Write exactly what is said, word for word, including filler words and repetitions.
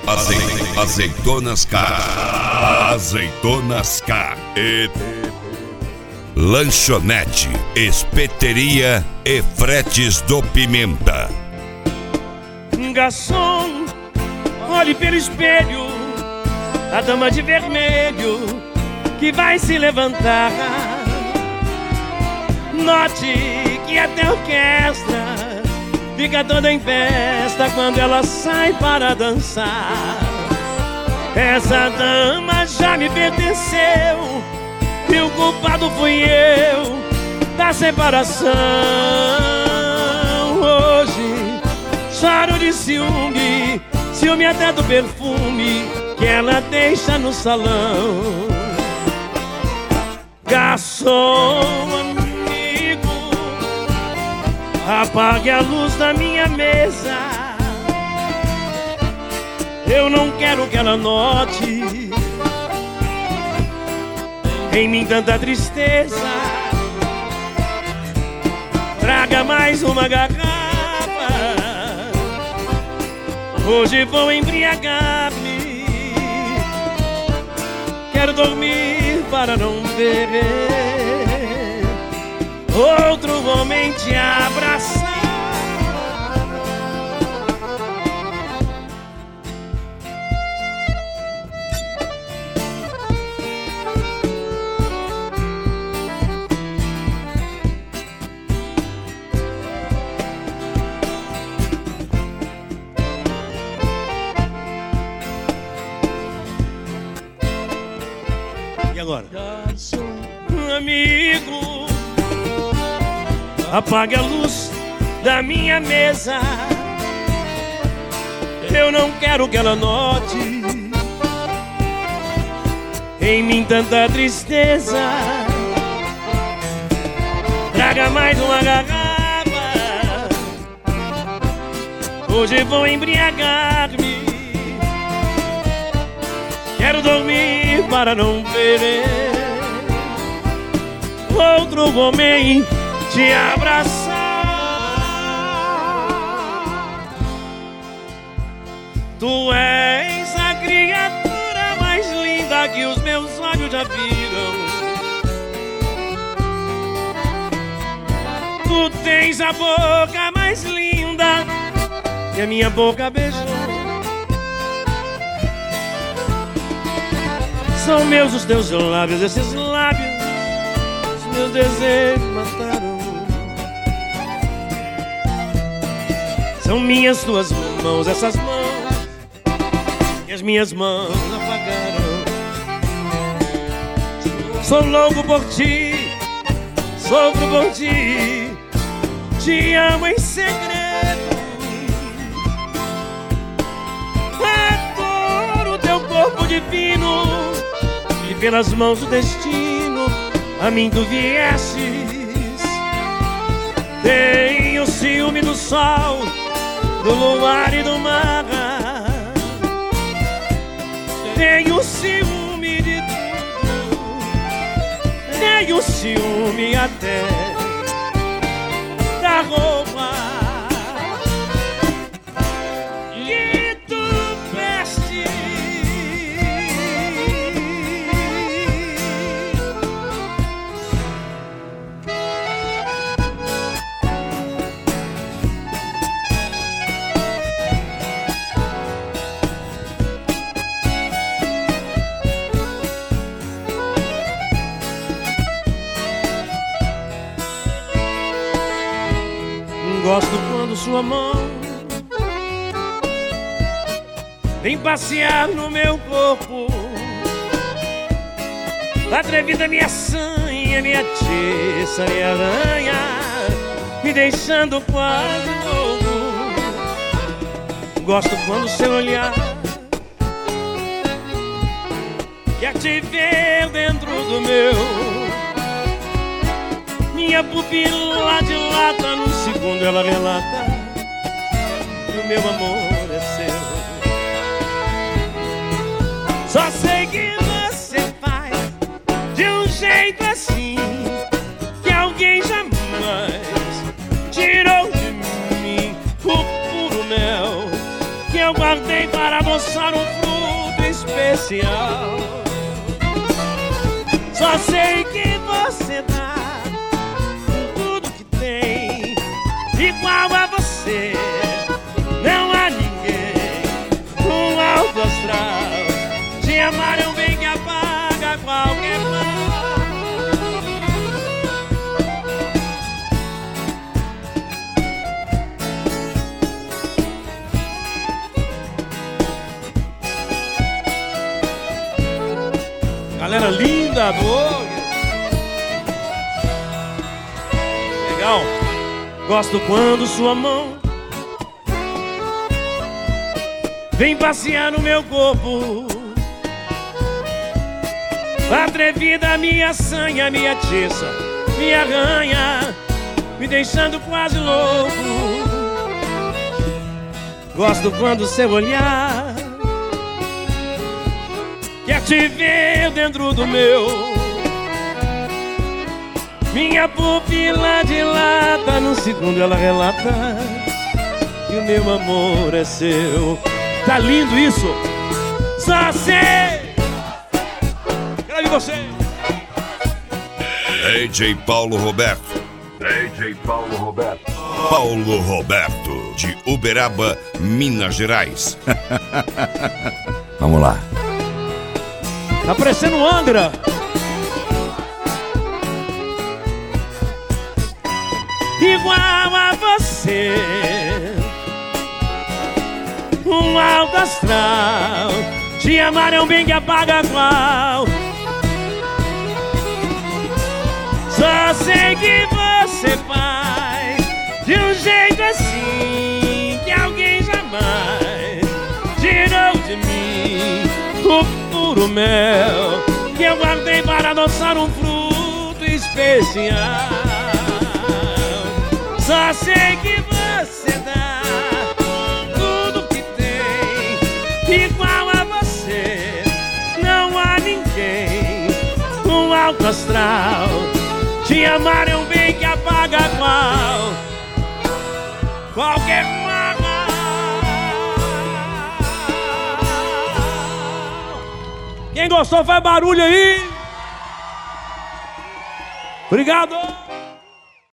Aze... Azeitonas K. Azeitonas K. E... Lanchonete, espeteria e fretes do Pimenta. Garçom, olhe pelo espelho a dama de vermelho que vai se levantar. Note que até a orquestra fica toda em festa quando ela sai para dançar. Essa dama já me pertenceu e o culpado fui eu da separação. Hoje choro de ciúme, ciúme até do perfume que ela deixa no salão. Garçom, amigo, apague a luz da minha mesa. Eu não quero que ela note em mim tanta tristeza. Traga mais uma garrafa, hoje vou embriagar-me. Quero dormir para não ver outro homem te abraçar. E agora? Amigo, apague a luz da minha mesa. Eu não quero que ela note em mim tanta tristeza. Traga mais uma garrafa, hoje vou embriagar-me. Quero dormir para não ver outro homem te abraçar. Tu és a criatura mais linda que os meus olhos já viram. Tu tens a boca mais linda que a minha boca beijou. São meus os teus lábios, esses lábios os meus desejos mataram. São minhas tuas mãos, essas mãos que as minhas mãos apagaram. Sou louco por ti, sofro por ti, te amo em segredo. Adoro o teu corpo divino e pelas mãos do destino a mim tu viestes. Tenho ciúme do sol, do luar e do mar. Tenho ciúme de tudo, tenho ciúme até da roupa que tu vestes. Gosto quando sua mão vem passear no meu corpo. Atrevida me assanha, me atiça, me arranha, me deixando quase louco. Gosto quando seu olhar quer te ver dentro do meu. Minha pupila dilata, num segundo ela relata que o meu amor é seu. Só sei que você faz de um jeito assim que alguém jamais tirou de mim o puro mel que eu guardei para você. adoçar um fruto especial. Só sei que você dá tudo que tem, igual a você. Não há ninguém com alto astral. Te amar é um bem que apaga qualquer mal. Galera linda, boa. Legal. Gosto quando sua mão vem passear no meu corpo. Atrevida, me assanha, me atiça, me arranha, me deixando quase louco. Gosto quando seu olhar quer te ver dentro do meu. Minha pupila dilata, num segundo ela relata que o meu amor é seu. Tá lindo isso? Só sei. Quero ver você. D J Paulo Roberto. D J Paulo Roberto. Paulo Roberto, de Uberaba, Minas Gerais. Vamos lá. Tá parecendo Angra. Igual a você, um alto astral. Te amar é um bem que apaga qual. Só sei que você faz de um jeito assim que alguém jamais tirou de mim o puro mel que eu guardei para adoçar um fruto especial. Só sei que você dá tudo que tem, igual a você. Não há ninguém com alto astral. Te amar é um bem que apaga qual qualquer mal. Quem gostou faz barulho aí. Obrigado.